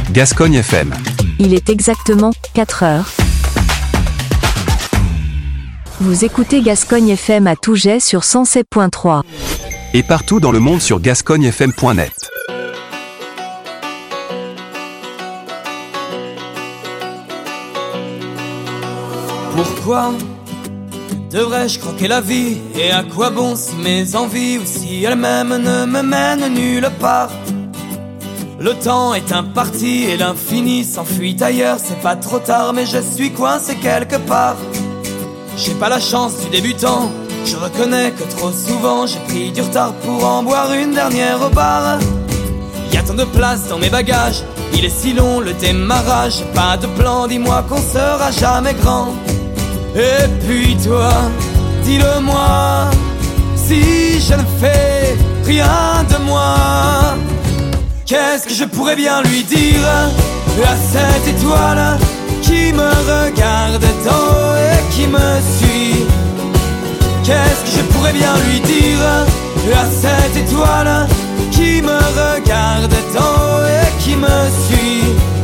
Gascogne FM. Il est exactement 4 heures. Vous écoutez Gascogne FM à Touget sur 107.3. Et partout dans le monde sur gascognefm.net. Pourquoi devrais-je croquer la vie? Et à quoi bon si mes envies ou si elles-mêmes ne me mènent nulle part? Le temps est imparti et l'infini s'enfuit ailleurs. C'est pas trop tard mais je suis coincé quelque part. J'ai pas la chance du débutant. Je reconnais que trop souvent j'ai pris du retard pour en boire une dernière au bar. Y'a tant de place dans mes bagages, il est si long le démarrage. Pas de plan, dis-moi qu'on sera jamais grand. Et puis toi, dis-le-moi, si je ne fais rien de moi, qu'est-ce que je pourrais bien lui dire à cette étoile qui me regarde d'en haut et qui me suit? Qu'est-ce que je pourrais bien lui dire à cette étoile qui me regarde d'en haut et qui me suit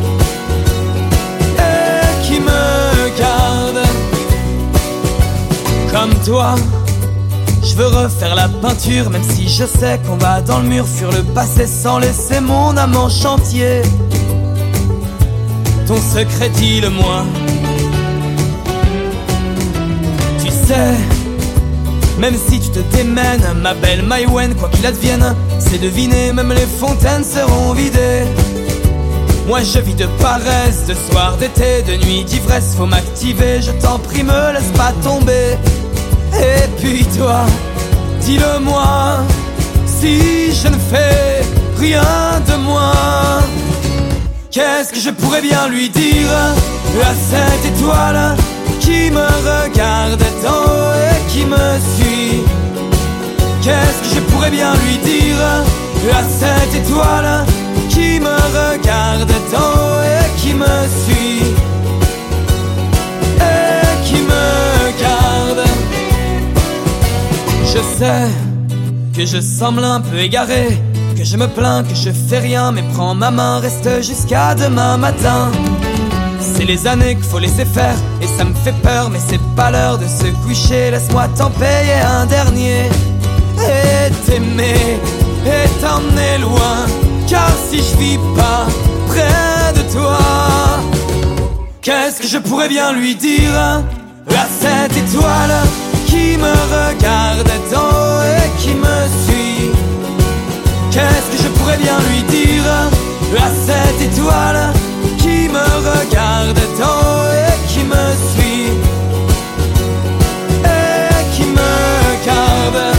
et qui me garde? Comme toi, je veux refaire la peinture, même si je sais qu'on va dans le mur, fuir le passé sans laisser mon âme en chantier. Ton secret, dis-le-moi. Tu sais, même si tu te démènes, ma belle Maïwen, quoi qu'il advienne, c'est deviner, même les fontaines seront vidées. Moi je vis de paresse, de soir, d'été, de nuit, d'ivresse, faut m'activer, je t'en prie, me laisse pas tomber. Et puis toi, dis-le-moi, si je ne fais rien de moi, qu'est-ce que je pourrais bien lui dire à cette étoile qui me regarde d'en haut et qui me suit? Qu'est-ce que je pourrais bien lui dire à cette étoile qui me regarde d'en haut et qui me suit et qui me garde? Je sais que je semble un peu égaré, que je me plains, que je fais rien, mais prends ma main, reste jusqu'à demain matin. C'est les années qu'il faut laisser faire, et ça me fait peur, mais c'est pas l'heure de se coucher. Laisse-moi t'en payer un dernier, et t'aimer, et t'emmener loin. Car si je vis pas près de toi, qu'est-ce que je pourrais bien lui dire à cette étoile qui me regarde d'en haut et qui me suit? Qu'est-ce que je pourrais bien lui dire à cette étoile qui me regarde d'en haut et qui me suit et qui me garde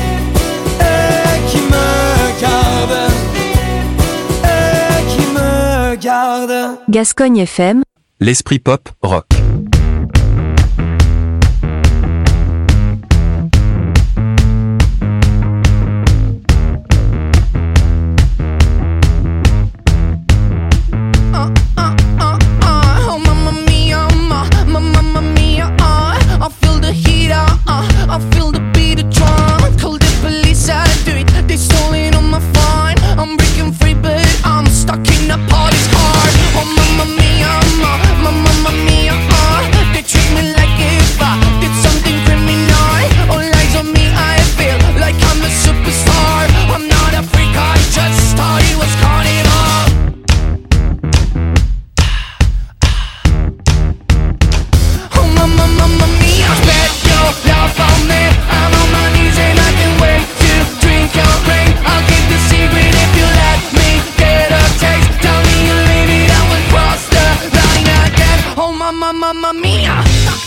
et qui me garde et qui me garde? Gascogne FM. L'esprit pop, rock. Mamma mia!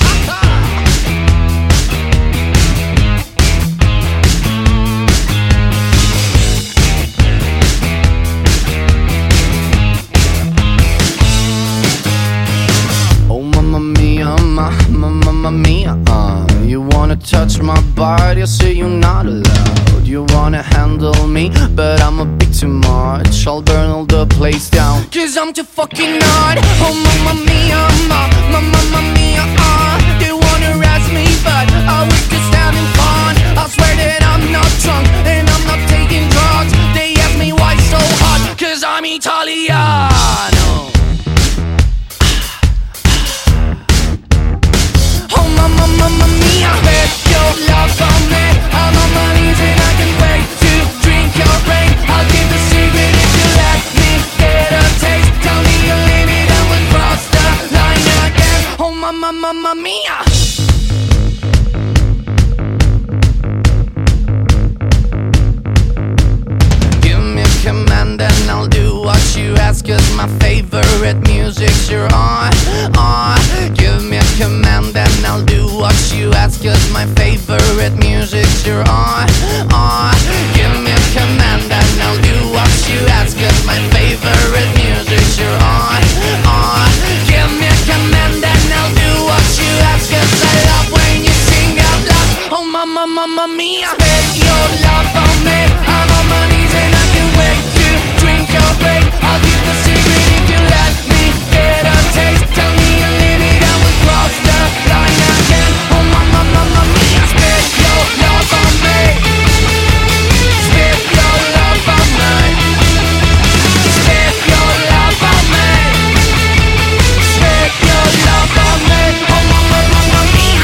Oh mamma mia, mamma mia, you wanna touch my body, I say you're not allowed. You wanna handle me, but I'm a bit too much. I'll burn all the place down, 'cause I'm too fucking hard. Oh mamma mia, mamma mia, they wanna arrest me, but I was just having fun. I swear that I'm not drunk and I'm not taking drugs. They ask me why so hot, 'cause I'm Italiano. mia. Give me a command and I'll do what you ask, 'cause my favorite music's your on. Give me a command and I'll do what you ask, 'cause my favorite music's your on. Give me a command and I'll do what you ask, 'cause my favorite music's your on. Give me a command and I'll do what you ask, 'cause I love when you sing out loud. Oh mama, mama mia, bet your love on me. I'm on my knees and I can't wait to drink your brain. I'll keep the secret if you let me get a taste. Tell me a limit, I will cross the line again. Oh mama, mama mia, bet your love on me. Bet your love on me. Bet your love on me. Bet your love on me. Oh mama, mama mia.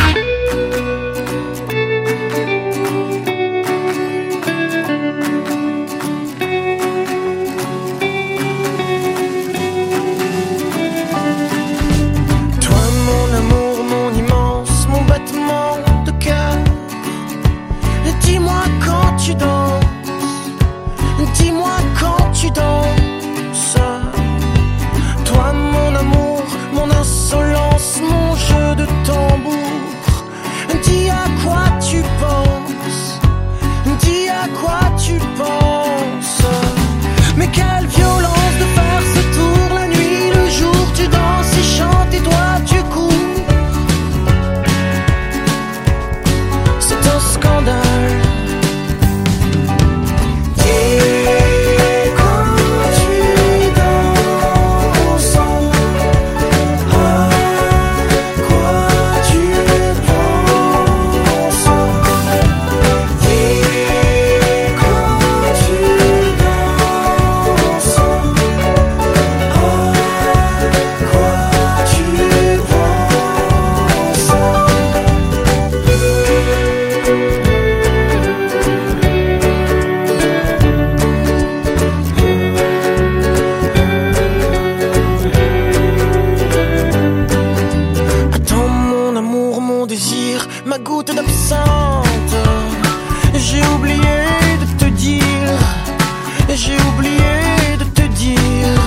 Toi mon amour, mon immense, mon battement de cœur. Dis-moi quand tu danses, dis-moi quand tu danses. Toi mon amour, mon insolence, mon jeu de tambour. Dis à quoi tu penses, dis à quoi tu penses. Mais quelle violence de faire ce tour la nuit, le jour tu danses et chantes et toi tu cours. C'est un scandale. Dis quand tu danses, à quoi tu penses. Dis quand tu danses, à quoi tu Attends mon amour, mon désir, ma goutte d'absinthe. J'ai oublié de te dire, j'ai oublié de te dire.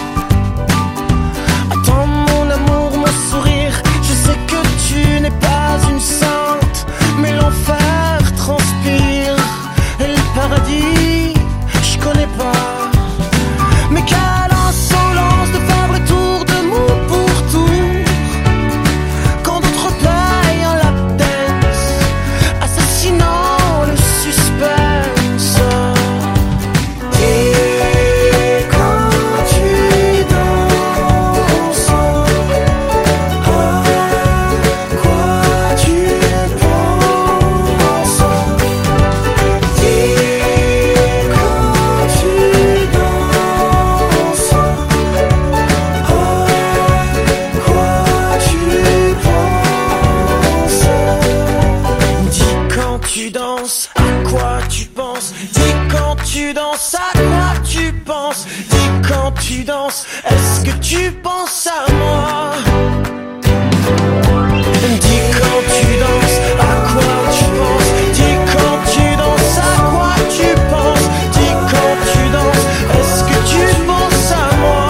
Attends mon amour, mon sourire, je sais que tu n'es pas une sainte, mais l'enfer transpire, et le paradis, je connais pas. Mais quelle insolence de faire le tour de mon pourtour, quand d'autres payent un lap dance, assassinant le suspense. Dis quand tu danses, à quoi tu penses. Dis quand tu danses, à quoi tu penses. Dis quand tu danses, à quoi tu penses. Dis quand tu danses, à quoi tu penses. Dis quand tu danses, est-ce que tu penses à moi? Dis quand tu danses, à quoi tu penses. Dis quand tu danses, à quoi tu penses. Dis quand tu danses, est-ce que tu penses à moi?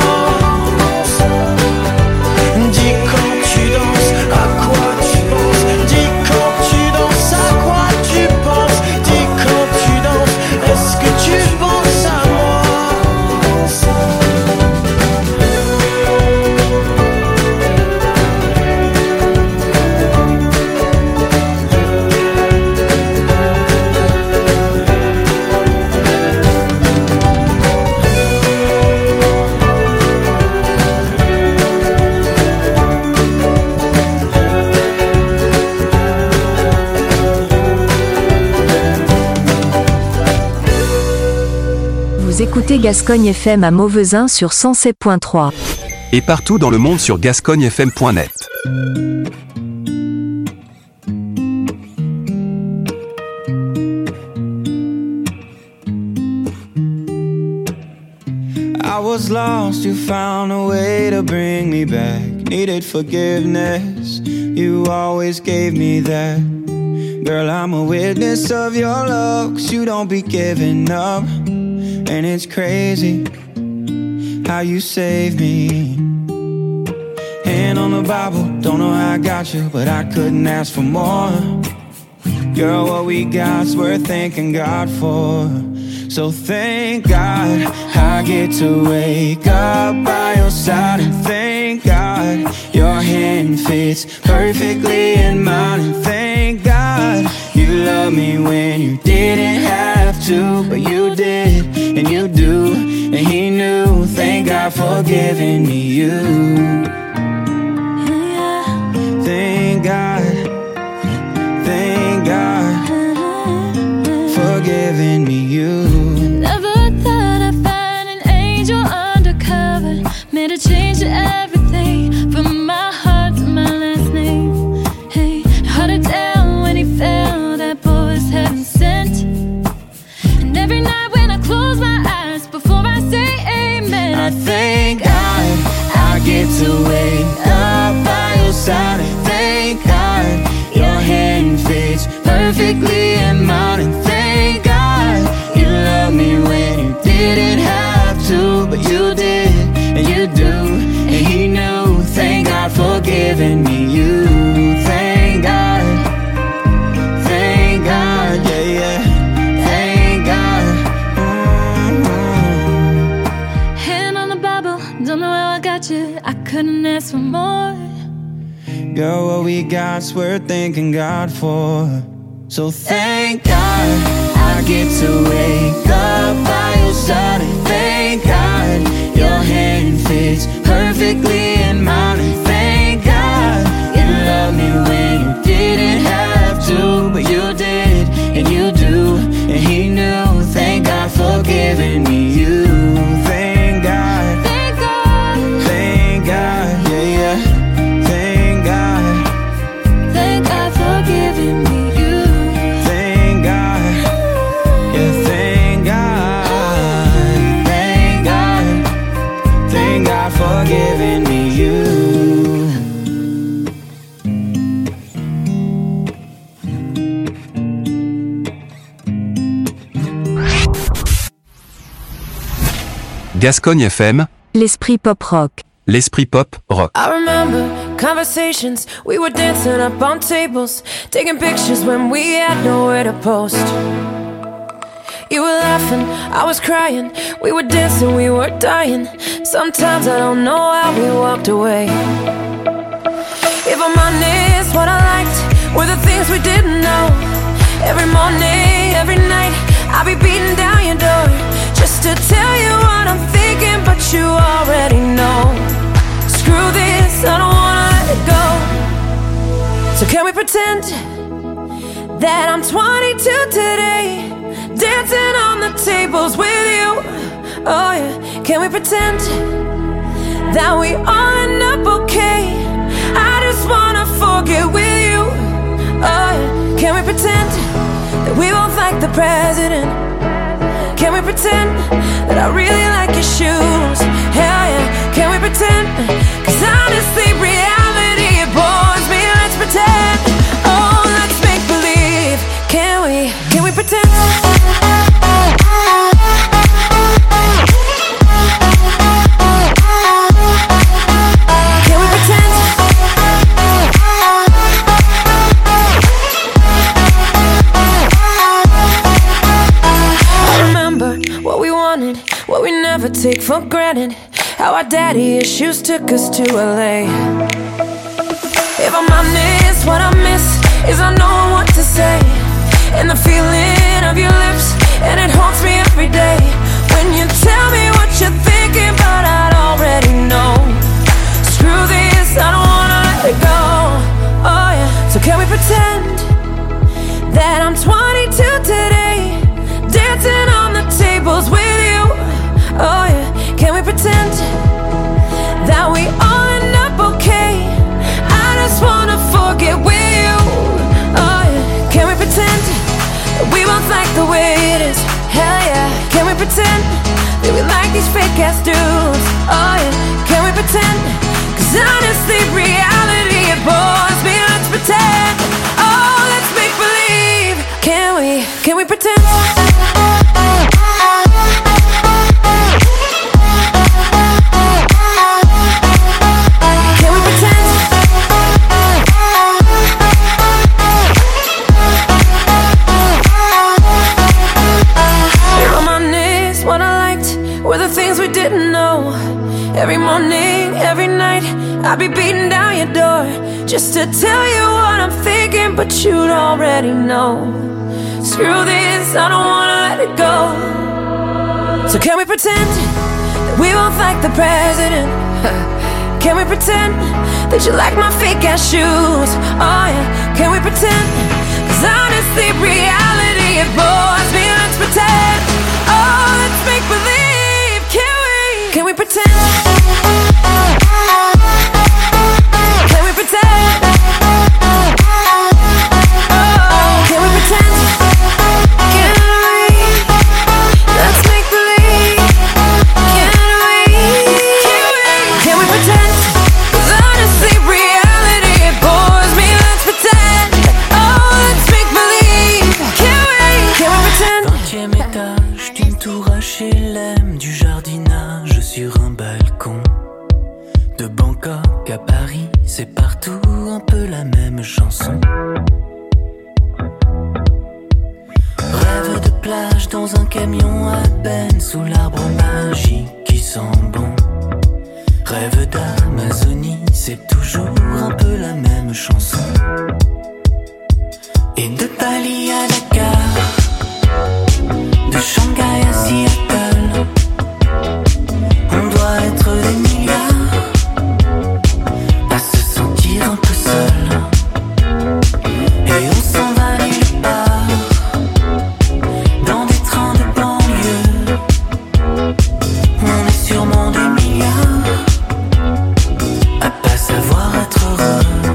Dis quand tu danses, à quoi tu penses. Dis quand tu danses, à quoi tu penses. Dis quand tu danses, est-ce que tu penses à moi? Vous écoutez Gascogne FM à Mauvezin sur 107.3. Et partout dans le monde sur gascognefm.net. I was lost, you found a way to bring me back. Needed forgiveness, You always gave me that. Girl, I'm a witness of your love, 'cause you don't be giving up. And it's crazy how you saved me. Hand on the Bible, don't know how I got you, but I couldn't ask for more. Girl, what we got's worth thanking God for. So thank God I get to wake up by your side. And thank God your hand fits perfectly in mine. And thank God you love me when you didn't have to, but you did, and you do, and he knew. Thank God for giving me you. Thank God, thank God for giving me you. Never thought I'd find an angel undercover, made a change to everything, from my heart to my last name. Hey, hard to tell when he fell, that boy was heaven sent. And every night when I close my eyes, before I say amen, I thank God I get to wake up by your side. And thank God your hand fits perfectly in mine. And thank God you love me when you didn't have to, but you did, and you do, and he knew. Thank God for giving me you. Thank God, yeah, yeah. Thank God. hand on the Bible, don't know how I got you, I couldn't ask for more. Girl, what we got's worth thanking God for. So thank God I get to wake up by your side. And thank God your hand fits perfectly in mine. And thank God you love me when you didn't have to, but you did, and you do, and he knew. Thank God for giving me you. Thank God, Thank God, thank God, yeah, yeah. Thank God, thank God for giving me you. thank God, yeah, thank God, thank God, thank God for giving me you. Gascogne FM, L'esprit pop rock. l'esprit pop rock. I remember conversations, we were dancing up on tables, taking pictures when we had nowhere to post. You were laughing, I was crying, we were dancing, we were dying. Sometimes I don't know how we walked away. If I'm honest, what I liked were the things we didn't know. Every morning, every night, I'll be beating down your door, just to tell you what I'm thinking, but you already know. Screw this, I don't wanna let it go. So can we pretend that I'm 22 today, dancing on the tables with you? Oh yeah, can we pretend that we all end up okay? I just wanna forget with you. Oh yeah, can we pretend that we both like the president? Can we pretend that I really like your shoes? Hell yeah, can we pretend? 'Cause honestly, reality, it bores me. Let's pretend, oh, let's make believe. Can we pretend? Can we pretend? I remember what we wanted, what we never take for granted, how our daddy issues took us to LA. If I'm honest, what I miss is I know what to say, and the feeling of your lips, and it haunts me every day. When you tell me what you're thinking, but I'd already know. Screw this, I don't wanna let it go. Oh yeah, so can we pretend that I'm 22 today, dancing on the tables with you? Oh yeah, can we pretend that we all end up okay? I just wanna forget with you. Oh yeah, can we pretend that we both like the way it is? Hell yeah, can we pretend that we like these fake ass dudes? Oh yeah, can we pretend? 'Cause honestly, reality, it it bores me. Let's pretend, oh, let's make believe. Can we pretend? Were the things we didn't know. Every morning, every night, I'd be beating down your door just to tell you what I'm thinking, but you'd already know. Screw this, I don't wanna let it go. So can we pretend that we both like the president? Can we pretend that you like my fake ass shoes? Oh yeah, can we pretend? 'Cause honestly, reality, it bores me. Let's pretend, oh, let's make believe. Can we pretend? Can we pretend? Oh, can we pretend? Can we? Let's make believe. Can we pretend? 'Cause honestly, reality, it bores me. Let's pretend. Oh, let's make believe. Can we pretend? 20e étage d'une tour HLM, du jardinage sur un balcon. De Bangkok à Paris, c'est partout un peu la même chanson. Rêve de plage dans un camion à peine, sous l'arbre magique qui sent bon. Rêve d'Amazonie, c'est toujours un peu la même chanson. Et de Bali à Dakar, de Shanghai à Seattle, on doit être des milliards à se sentir un peu seul. Et on s'en va nulle part, dans des trains de banlieue. On est sûrement des milliards à pas savoir être heureux.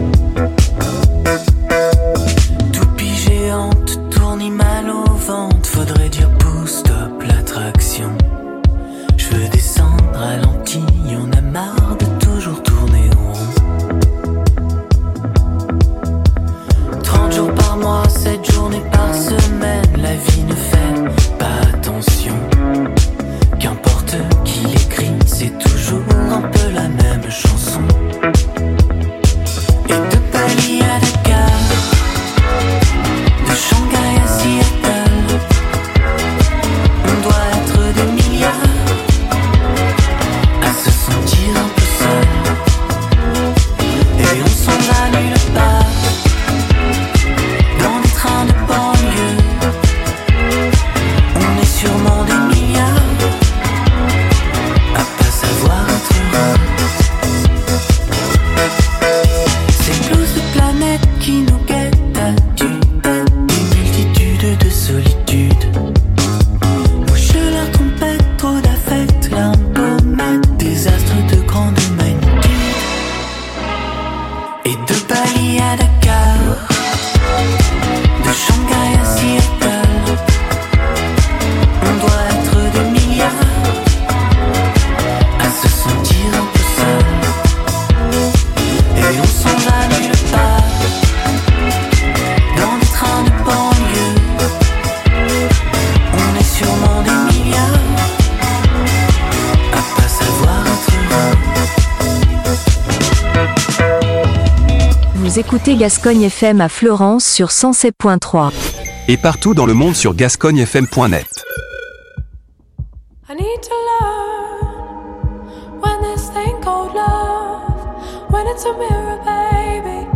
Toupie géante, tournis mal au ventre, faudrait dire pousse stop l'attraction. Cheveux descendre ralenti, on a marre de toujours tourner en rond. 30 jours par mois, 7 journées par semaine, la vie ne fait pas attention. Qu'importe qui l'écrit, c'est toujours un peu la même chanson. Et de Bali à Dakar, de Shanghai à Seattle, on doit être des milliards à se sentir un peu seul. Et on s'en va nulle part, dans des trains de banlieue. On est sûrement des milliards à pas savoir être heureux. Ces blues de planète qui nous guettent à tue-tête, une multitude de solitude. Bouche leur trompette, trop d'affect, larmes pommettes, désastre de grande magnitude. Et de Bali à Dakar, de Shanghai à Seattle, on doit être des milliards à se sentir un peu seul. Et on s'en va nulle part, dans des trains de banlieue. On est sûrement des milliards à pas savoir être heureux. Vous écoutez Gascogne FM à Fleurance sur 107.3. Et partout dans le monde sur gascognefm.net. I need to learn when this thing called love, when it's a mirror, baby.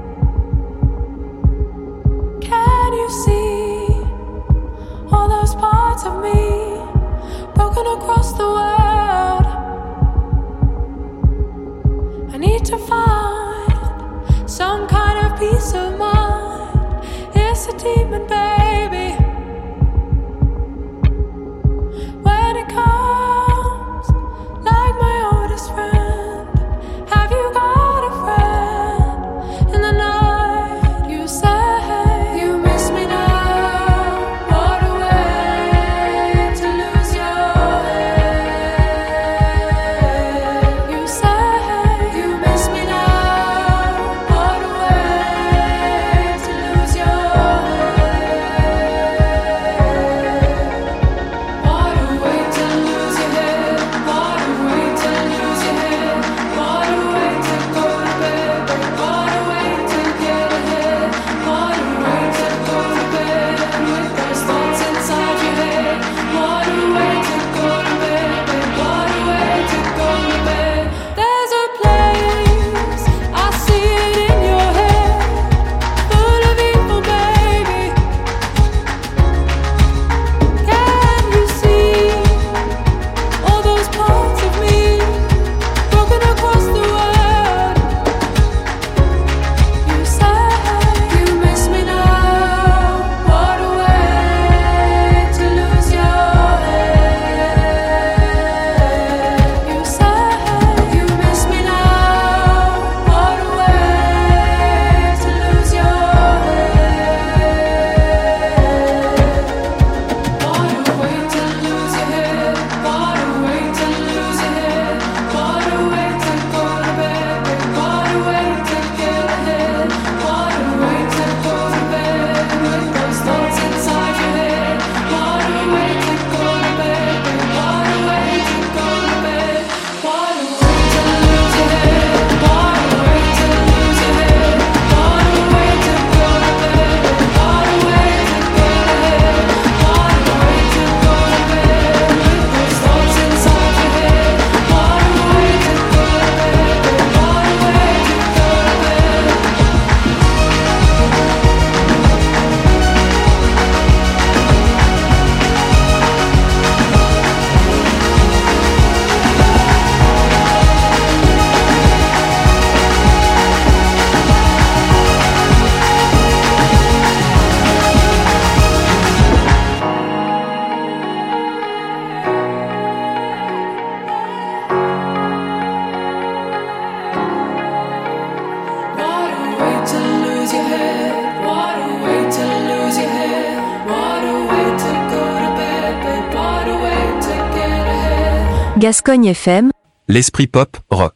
Can you see all those parts of me broken across the world? I need to find some kind of peace of mind. It's a demon, baby. When it comes, like my oldest friend, have you got a friend? In the night, you say you miss me now. What a way to lose your head. Gascogne FM, L'esprit pop, rock.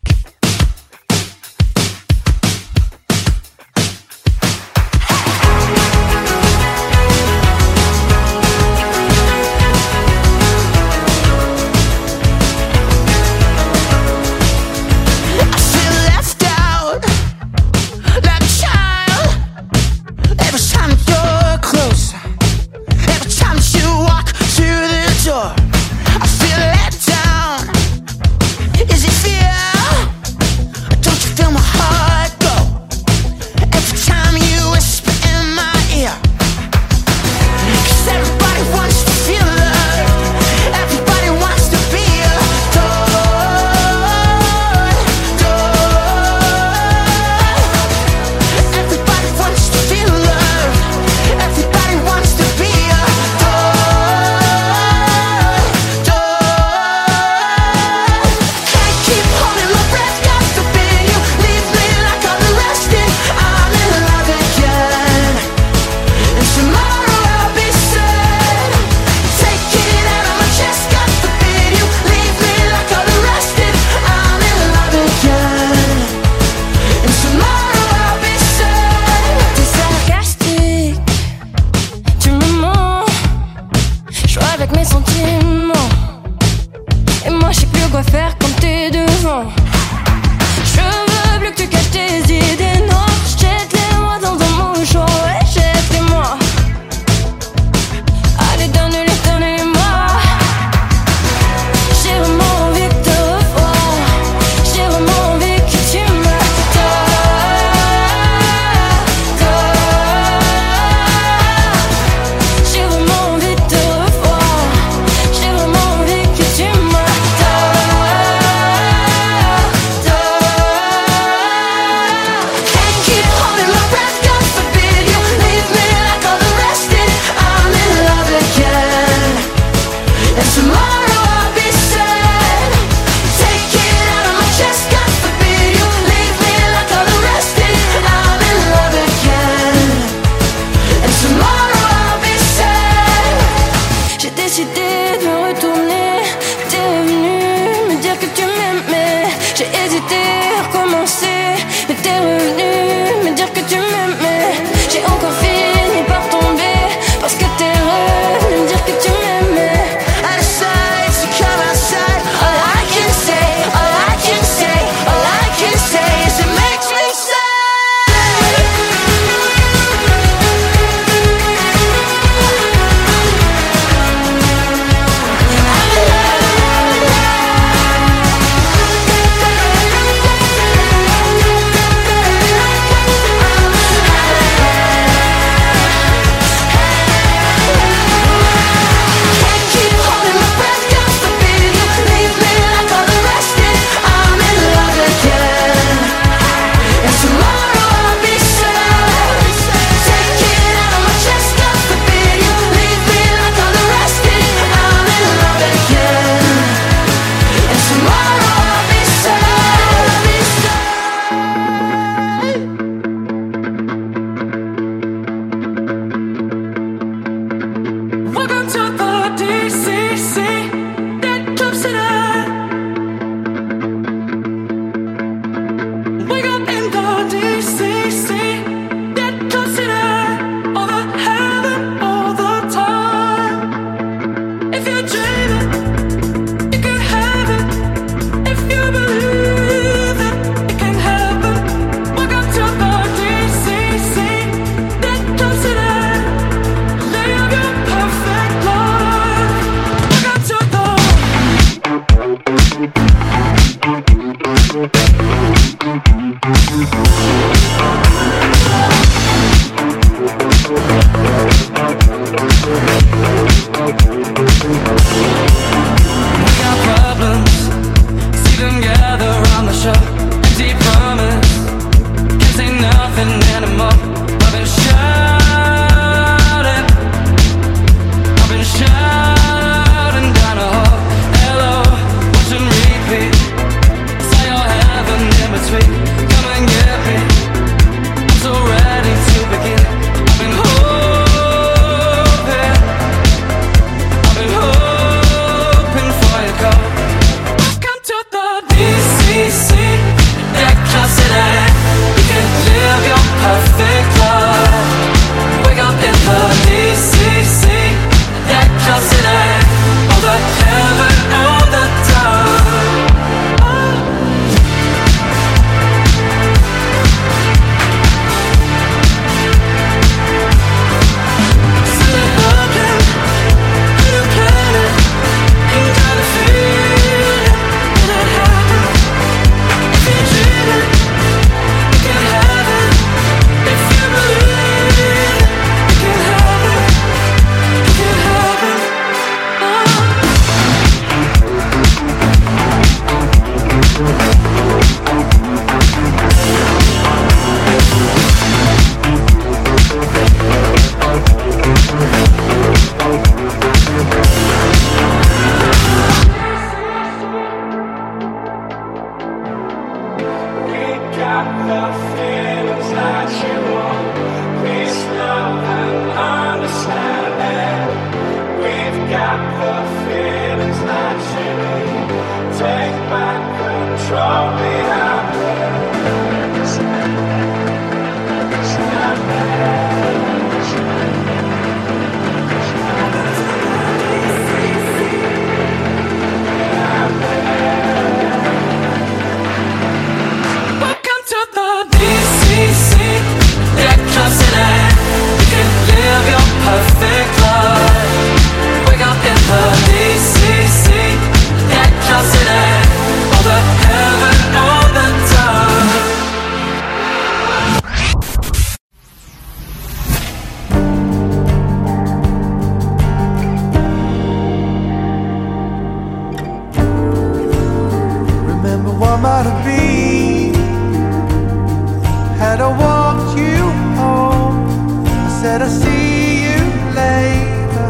come out of me. Had I walked you home, I said I'll see you later.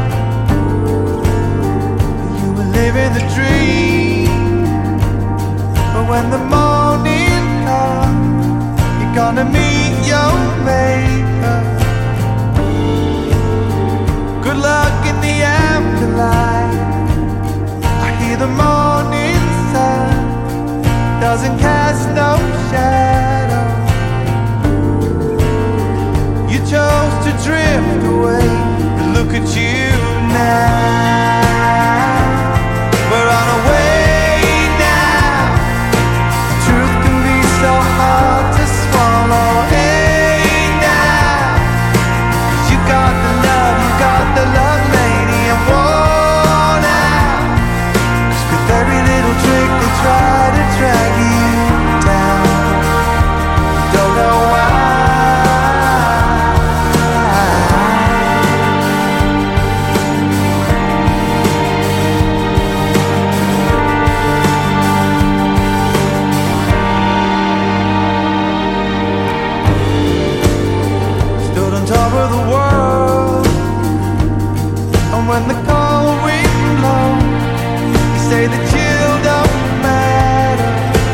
You were living the dream, but when the morning comes, you're gonna meet your maker. Good luck in the afterlife. I hear the morning sun doesn't cast no shadow. You chose to drift away, but look at you now. We're on our way now. Truth can be so hard to swallow. Hey now, you got the love, you got the love, lady, and worn out. 'Cause with every little trick they try to drag you down. Don't know why. Stood on top of the world, and when the cold wind blows, you say the chill don't matter.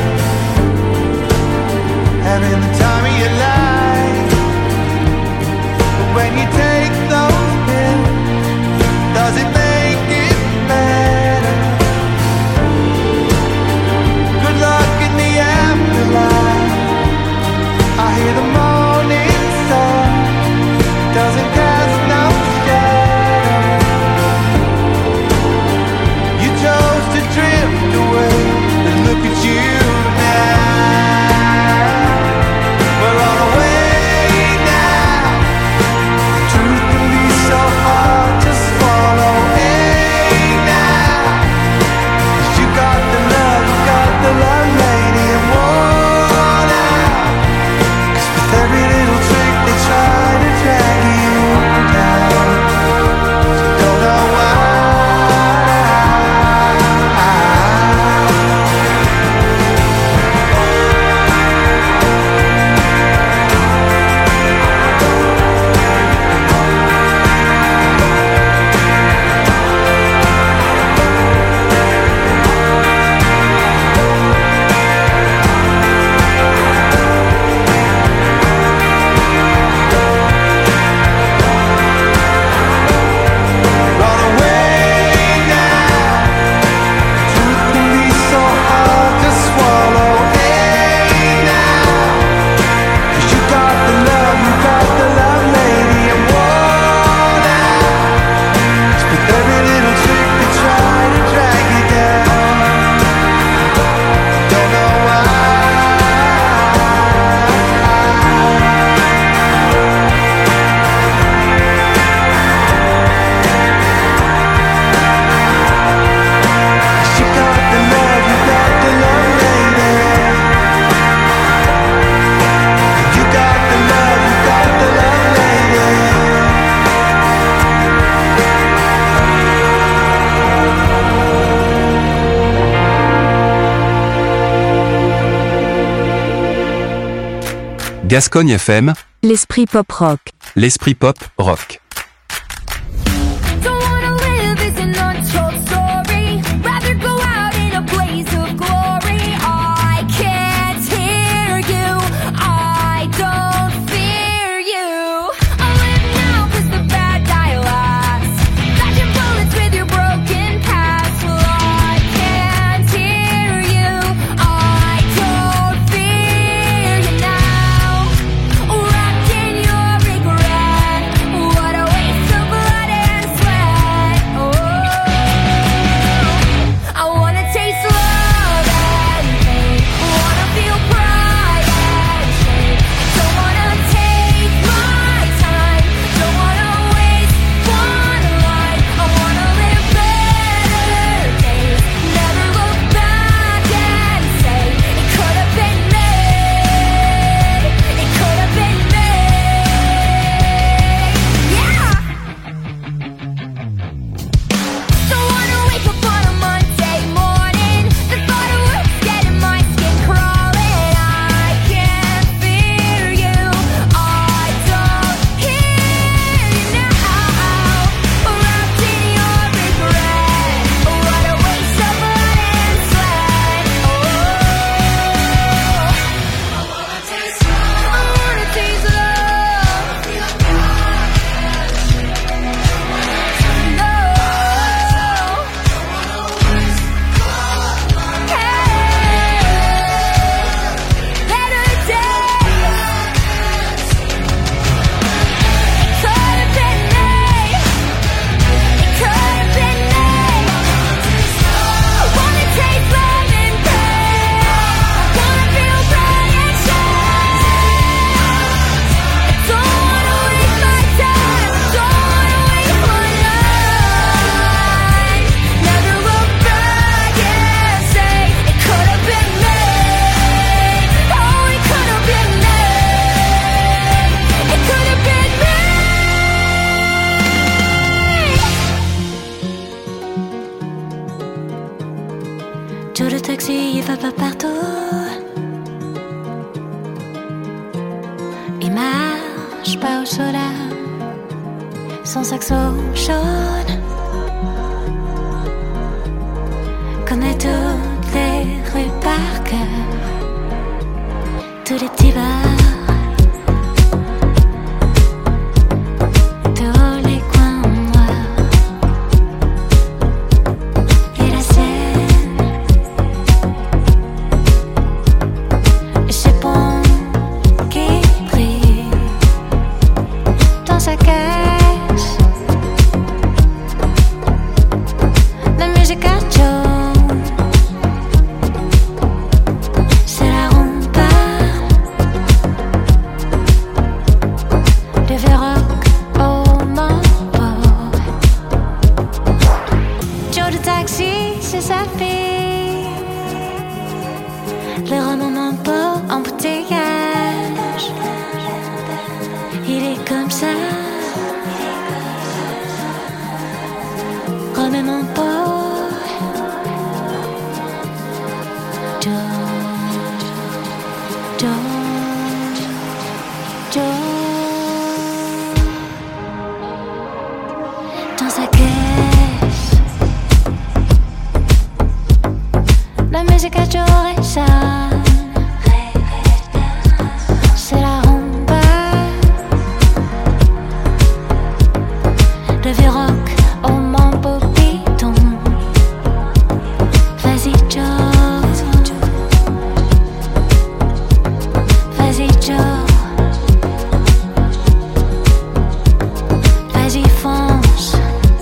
Having the time of your life, but when you take those pills, does it make it better? Good luck in the afterlife. I hear the morning sun doesn't cast no shadow. You chose to drift away, and look at you now. We're on our way now. Truth can be so hard to swallow. Hey now, 'cause you got the love, lady, and worn out. 'Cause with every little trick they try to drag you down. So don't know why. Run away now. Truth can be so hard to swallow. Hey now, 'cause you got the love, lady, and worn out. 'Cause with every little trick they try to drag you down. Don't know why. You got the love, lady. You got the love, lady. Gascogne FM, L'esprit pop rock. l'esprit pop rock. Don't wanna live as an untold story. Rather go out in a blaze of glory. I can't hear you. I don't fear you. I'll live now 'cause the bad die last. Dodging bullets with your broken past. Well, I can't hear you. I don't fear you now. Wrapped in your regret. What Joe le taxi, il va pas partout. Il marche pas au soda, son saxo jaune. Connaît toutes les rues par cœur, tous les petits bars. Dans sa caisse, la musique a Joe et ça. C'est la rumba, le vieux rock au mambo bidon. Vas-y Joe, vas-y Joe, vas-y fonce.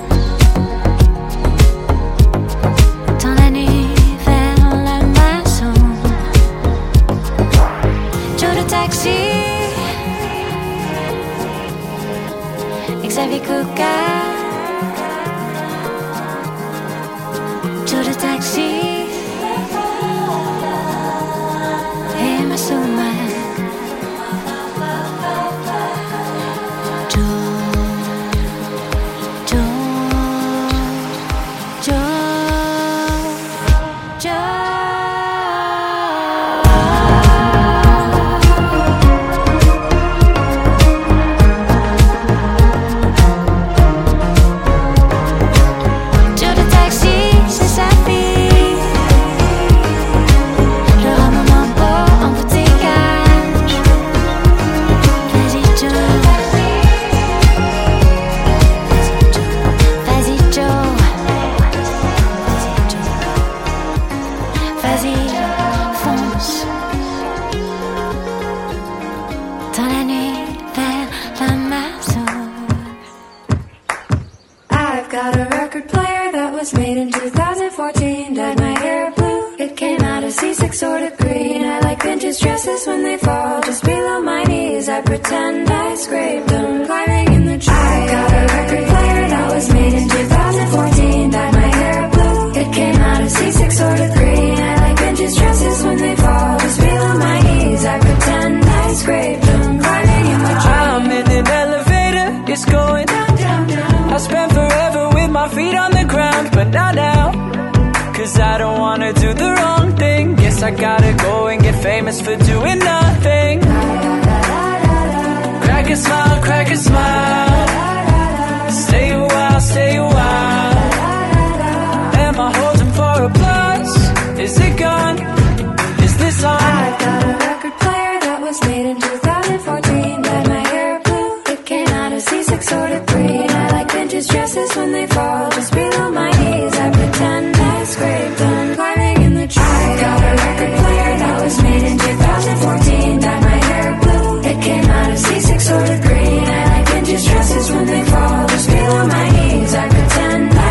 Dans la nuit vers l'Amazon, Joe le taxi, Xavier Coca. Joe le taxi et ma souma. Joe, Joe, Joe, Joe. Joe le taxi, c'est sa vie. Le rhum au mambo, embouteillage. Vas-y Joe, vas-y Joe, vas-y fonce. Dans la nuit vers l'Amazon. I've got a record player that was made in 2014. Dyed my hair blue, it came out of C6 sort of green. I like vintage dresses when they fall just below my knees. I pretend I scraped them climbing in the trees. I got a record player that was made in 2014. Dyed my hair blue, it came out of C6 sort of green. I like vintage dresses when they fall just below my knees. I pretend I scraped them climbing in the trees. I'm in an elevator, it's going down, down, down. I spent forever with my feet on the ground, but not now. Cause I don't wanna do the wrong thing. Guess I gotta go and get famous for doing nothing. Crack a smile, crack a smile. Stay a while, stay a while. Am I holding for applause? Is it gone? Is this on? I got a record player that was made in 2014. Dyed my hair blue, it came out of C6 sort of green. I like vintage dresses when they fall just below my knees. I pretend I scraped them climbing in the trees. I got a record player that was made in 2014. Dyed my hair blue, it came out of C6 sort of green. I like vintage dresses when they fall just below my knees. I pretend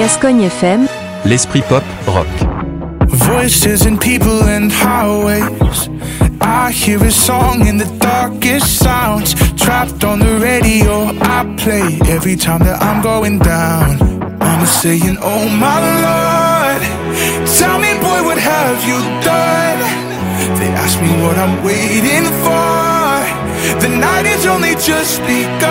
Gascogne FM, l'esprit pop rock. Voices and people and highways. I hear a song in the darkest sounds. Trapped on the radio, I play every time that I'm going down. I'm saying, oh my Lord, tell me boy, what have you done? They ask me what I'm waiting for. The night is only just begun.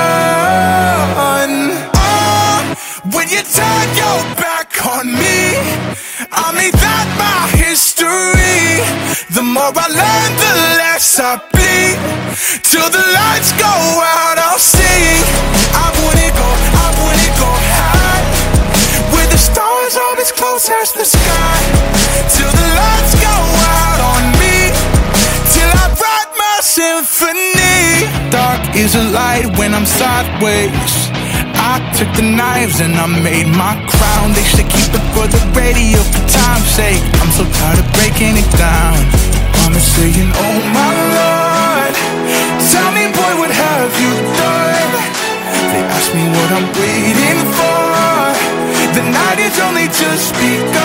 Oh, when you turn your back on me, I made that my history. The more I learn, the less I bleed. Till the lights go out, I'll sing. I wouldn't go high. Where the stars are as close as the sky. Till the lights go out on me. Till I write my symphony. Dark is a light when I'm sideways. I took the knives and I made my crown. They should keep it for the radio for time's sake. I'm so tired of breaking it down. I'm saying, oh my Lord, tell me boy, what have you done? They ask me what I'm waiting for. The night is only just begun.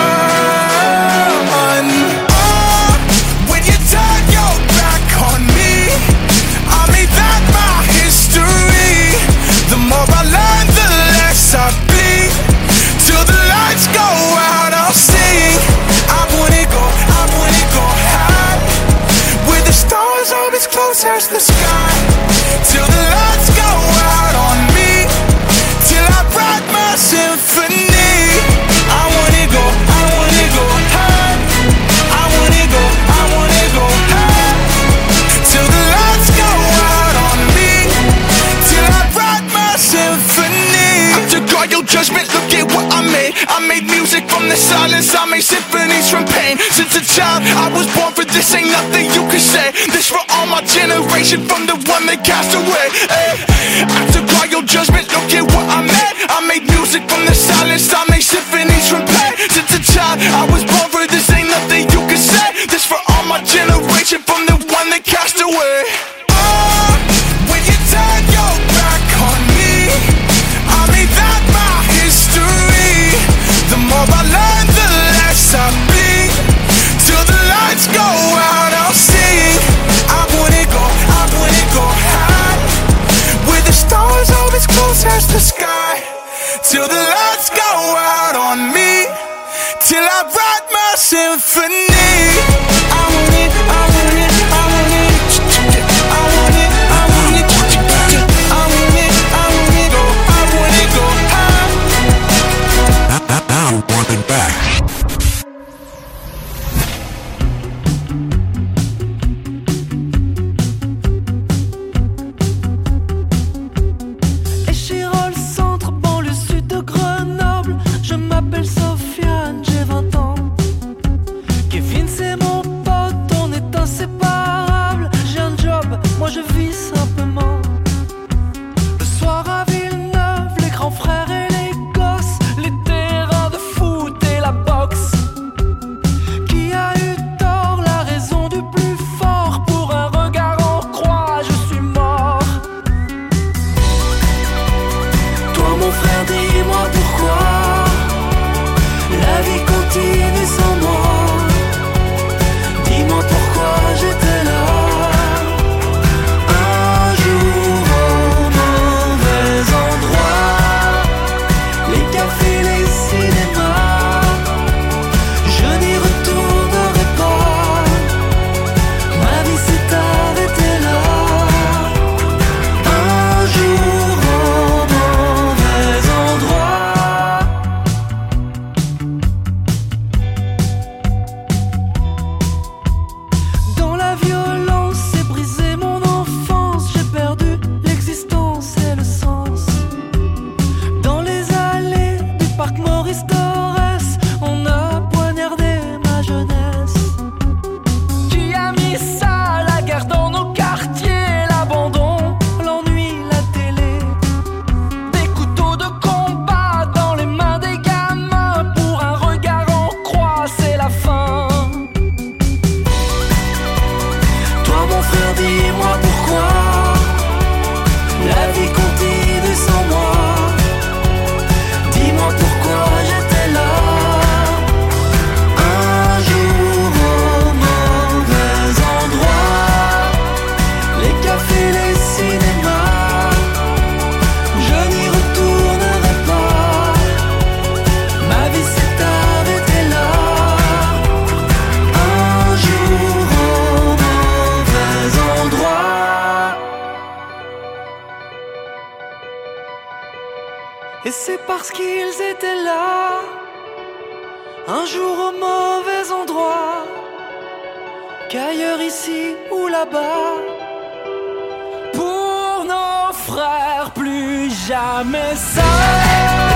Oh, when you turn your back on me, I made that my history. The more I learn, the less I bleed. Till the lights go out, I'll sing. I wouldn't go high. Where the stars are as close as the sky. Till the lights go out on me. Till I write my symphony. I wanna go high. I wanna go high. Till the lights go out on me. Till I write my symphony. After God, your judgment, look at what I made. I made music from the silence. I made symphonies from pain. Since a child, I was born for this. Ain't nothing you can say. This for all my generation, from the one that cast away. After God, your judgment, look at what I made. I made music from the silence. I made symphonies from pain. Since a child, I was born for this. Ain't nothing you can say. This for all my generation, from the one that cast away. Oh, when you turn your back on me, I made that my history. The more I learn, the less I bleed. Till the lights go out, I'll sing. I wouldn't go high. Where the stars are as close as the sky. Till the lights go out on me. Till I write my symphony. I want it. Now want it back. Échirol, centre, banlieue sud de Grenoble. Je m'appelle Sofiane, j'ai 20 ans. Kevin, c'est mon pote, on est inséparables. J'ai un job, moi je vis simplement. Le soir à Villeneuve, les grands frères et les gosses, les terrains de foot et la boxe. Qui a eu tort, la raison du plus fort? Pour un regard en croix, je suis mort. Toi mon frère, dis-moi pourquoi la vie continue sans moi. Dis-moi pourquoi j'étais là. Un jour au mauvais endroit, les cafés, les cinémas, je n'y retournerai pas. Ma vie s'est arrêtée là. Un jour au mauvais endroit. Dans la violence, c'est brisé mon enfance. J'ai perdu l'existence et le sens. Dans les allées du parc Maurice Dorès, on a poignardé ma jeunesse. Qui a mis ça, la guerre dans nos quartiers? L'abandon, l'ennui, la télé. Des couteaux de combat dans les mains des gamins. Pour un regard en croix, c'est la fin. Toi mon frère, dis-moi pourquoi la vie continue sans moi. Dis-moi pourquoi Et c'est parce qu'ils étaient là, un jour au mauvais endroit, qu'ailleurs ici ou là-bas, pour nos frères plus jamais seuls.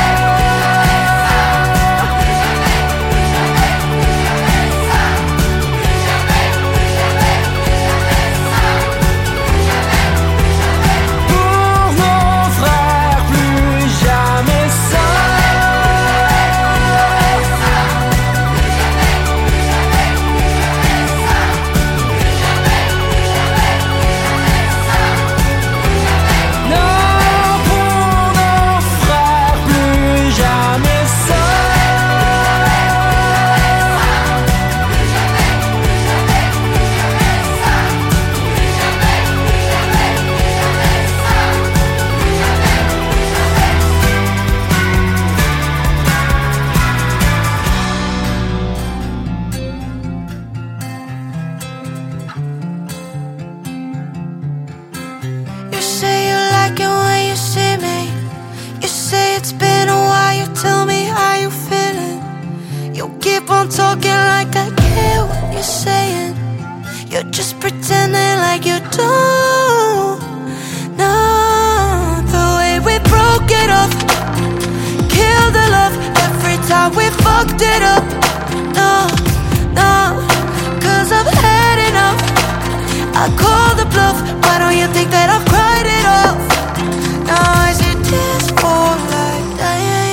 Talking like I care what you're saying. You're just pretending like you don't. No, the way we broke it up, killed the love every time we fucked it up. No, no, cause I've had enough. I call the bluff, why don't you think that I've cried it off? Now I see tears fall like diamonds.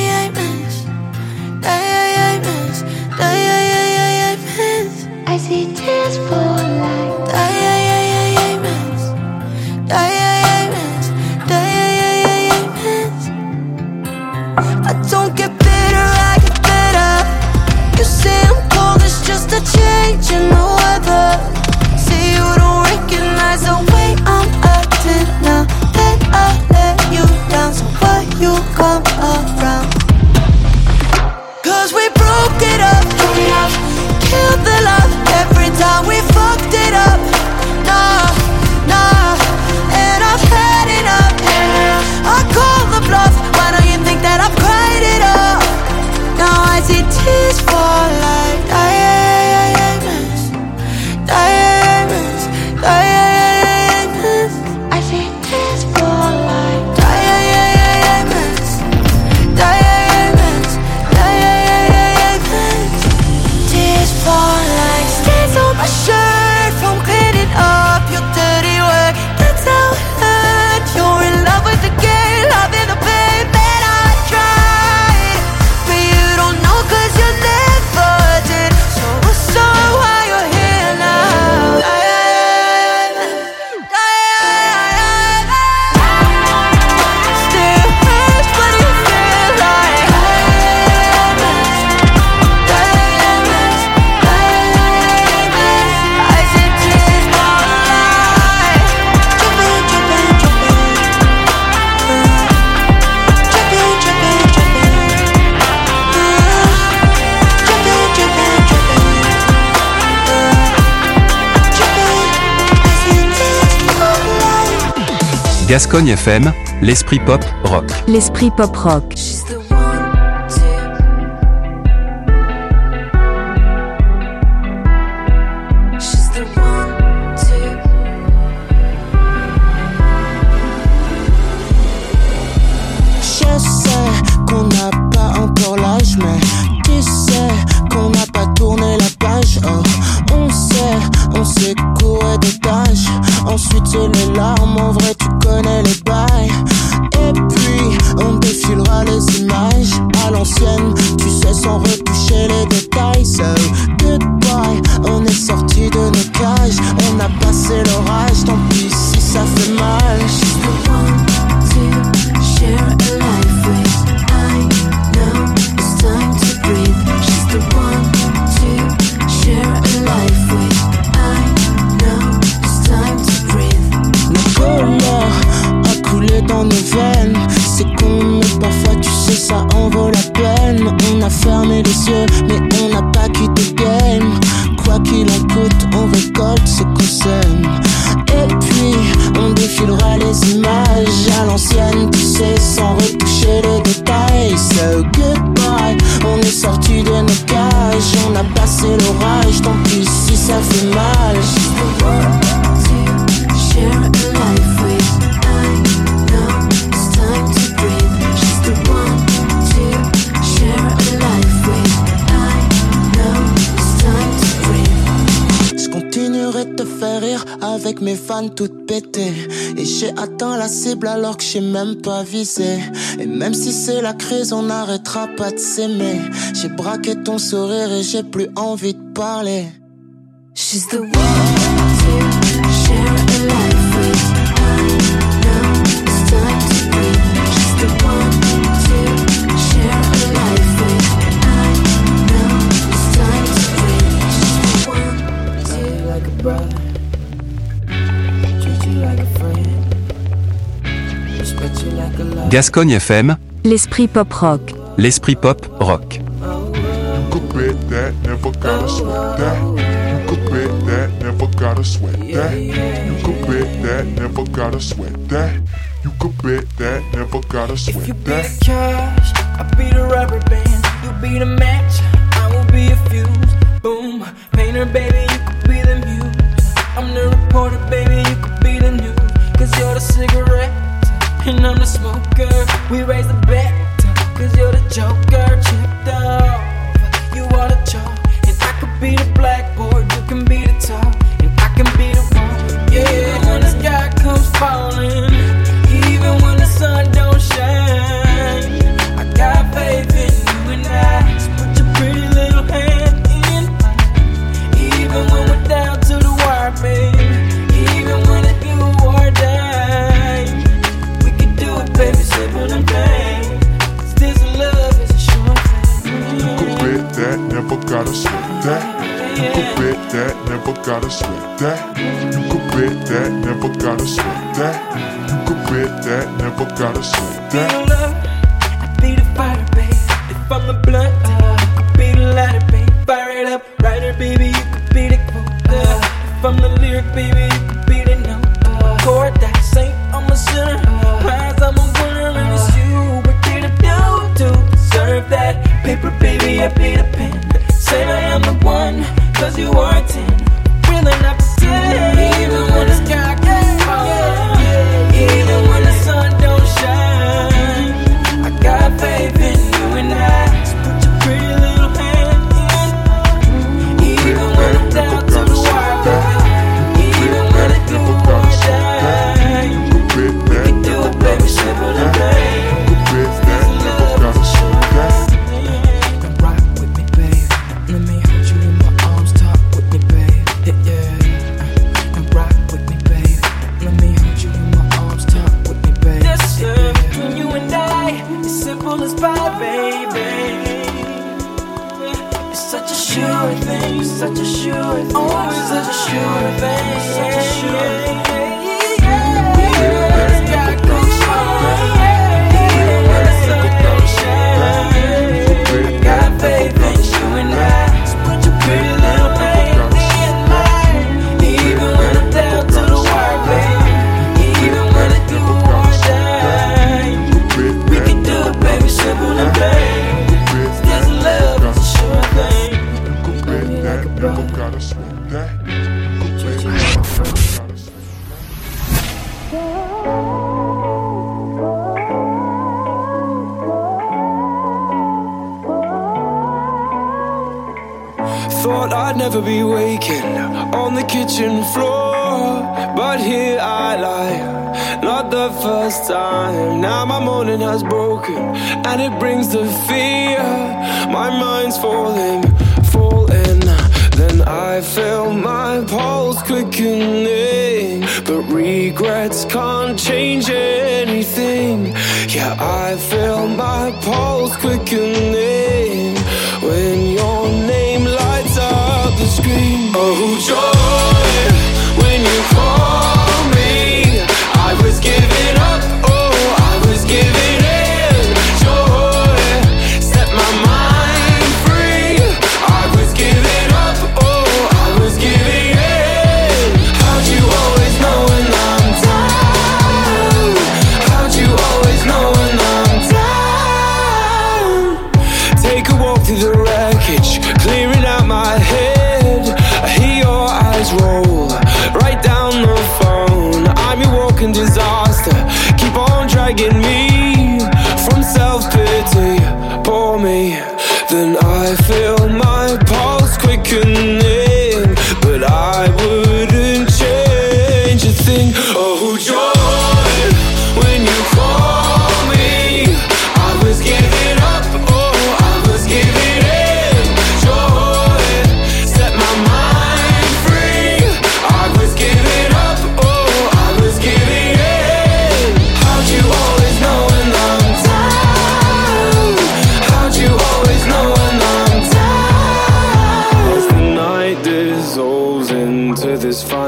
I see tears fall like diamonds, diamonds, diamonds. I don't get bitter, I get better. You say I'm cold, it's just a change in the weather. See, you don't recognize the way I'm acting now that I let you down, so why you come around? Cause we broke it up, killed the love every time we fucked it up. Nah, nah, and I've had enough. I call the bluff, why don't you think that I've cried it up? Now I see tears fall like diamonds, diamonds, diamonds. I see tears fall like diamonds, diamonds, diamonds. Tears fall like stains on my shirt from cleaning up your dirty work. That's how it hurt. You're in love with the game, loving the pain that I tried, but you don't know cause you never did. So why you're here now? Still hurts but you feel like Gascogne FM, l'esprit pop rock. L'esprit pop rock. Je sais qu'on n'a pas encore l'âge, mais tu sais qu'on n'a pas tourné la page. Oh, on sait courir des tâches. Ensuite c'est les larmes, en vrai tu connais les bails. Et puis on défilera les images à l'ancienne, tu sais, sans retoucher les détails. So goodbye, on est sorti de nos cages, on a passé l'orage, tant pis si ça fait mal. She's the one to share a life with. I know it's time to breathe. She's the one to share a life with. I know it's time to breathe. La colère a coulé dans nos veines. C'est con mais parfois tu sais ça en vaut la peine. On a fermé les yeux mais on n'a pas quitté le game. Quoi qu'il en coûte on récolte ce qu'on sème. Et puis on défilera les images à l'ancienne, tu sais, sans retoucher courir avec mes fans toutes pétées. Et j'ai atteint la cible alors que j'ai même pas visé. Et même si c'est la crise, on n'arrêtera pas de s'aimer. J'ai braqué ton sourire et j'ai plus envie de parler. She's the one to share a life with. I know it's time to breathe. She's the one to share a life with. I know it's time to breathe. She's the one to love you like a brother, treat you like a friend, respect you like a lover. Gascogne FM, L'esprit pop rock. l'esprit pop rock. You could bet that, never gotta sweat that. You could bet that, never gotta sweat that. You could bet that, never gotta sweat that. You could bet that, never gotta sweat If you be that. the cash, I'll be the rubber band. You'll be the match, I will be a fuse. Boom, painter baby, you could be the muse. I'm the reporter baby, you could be the news. Cause you're the cigarette, and I'm the smoker. We raise the bet, cause you're the joker. Chipped off, you are the chalk. And I could be the blackboard, you can be the top. And I can be the one, yeah. When the sky comes falling, even when the sun don't shine, I got faith in you and I. So put your pretty little hand in mine. Even when we're down to the wire, babe. Even when it's do or die, we can do it, baby, simple and plain. This love is a short thing. You could bet that, never gotta sweat that. You could bet that, never gotta sweat that. You could bet that, never gotta sweat that. You could bet that, never gotta sweat Be the that. love, I be the fighter, babe. If I'm the blunt, you could be the lighter, babe. Fire it up, writer, baby, you could be the quote. If I'm the lyric, baby, you could be the note. Chord that saint, I'm a sinner. Prize, I'm a winner, and it's you. What did I do to deserve that? Paper, baby, I be the pen. Say that I'm the one, cause you are a 10. Really not pretend. Even when the sky gets falling, even when the sun don't shine, I got faith in you and I. So put your pretty little hand in. Even when I'm down to the wire, baby. Even when I do or die, we can do it, baby, simple and plain. This love is a short thing. Come rock with me, babe. Let me hold you in my arms, talk with me, babe. Yeah. Come rock with me, babe. Let me hold you in my arms, talk with me, babe. Yes, sir. Between you and I, it's simple as pie, baby. It's such a sure thing. It's such a sure thing. Oh, it's such a sure thing. It's such a sure thing. Even when the sky goes falling, even when the sun don't shine, I got faith in you and I. So put your pretty little hand in mine. Even when I'm down to the wire, baby. Even when I do or die, we can do it, baby, simple and plain. This love is a sure thing. You could bet that, never gotta sweat that. You could bet that, never gotta sweat that. Thought I'd never be waking on the kitchen floor, but here I lie, not the first time. Now my morning has broken, and it brings the fear. My mind's falling. Then I feel my pulse quickening, but regrets can't change anything. Yeah, I feel my pulse quickening when your name lights up the screen. Oh, joy, when you call me, I was giving up, oh, I was giving in. Joy, set my mind free. I was giving up, oh, I was giving in. How'd you always know when I'm down? How'd you always know when I'm down? Take a walk through the wreckage, clearing out my head. I hear your eyes roll,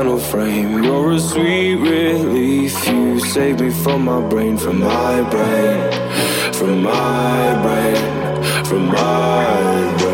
final frame. You're a sweet relief. You save me from my brain, from my brain, from my brain, from my brain.